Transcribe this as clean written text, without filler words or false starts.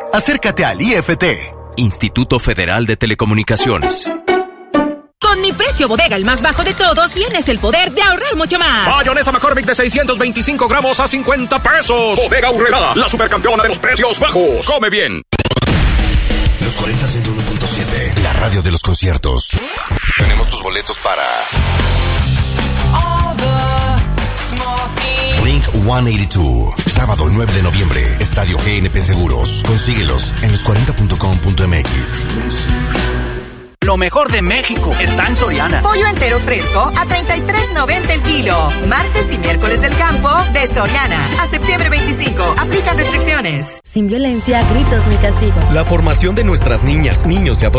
Acércate al IFT, Instituto Federal de Telecomunicaciones. Con mi precio bodega, el más bajo de todos, tienes el poder de ahorrar mucho más. Mayonesa McCormick de 625 gramos a 50 pesos. Bodega Aurrerá, la supercampeona de los precios bajos. Come bien. Los 40 101.7, la radio de los conciertos. Tenemos tus boletos para Blink 182, sábado 9 de noviembre, Estadio GNP Seguros. Consíguelos en los40.com.mx. Lo mejor de México está en Soriana. Pollo entero fresco a $33.90 el kilo. Martes y miércoles del campo de Soriana. A septiembre 25. Aplican restricciones. Sin violencia, gritos ni castigos. La formación de nuestras niñas, niños y adolescentes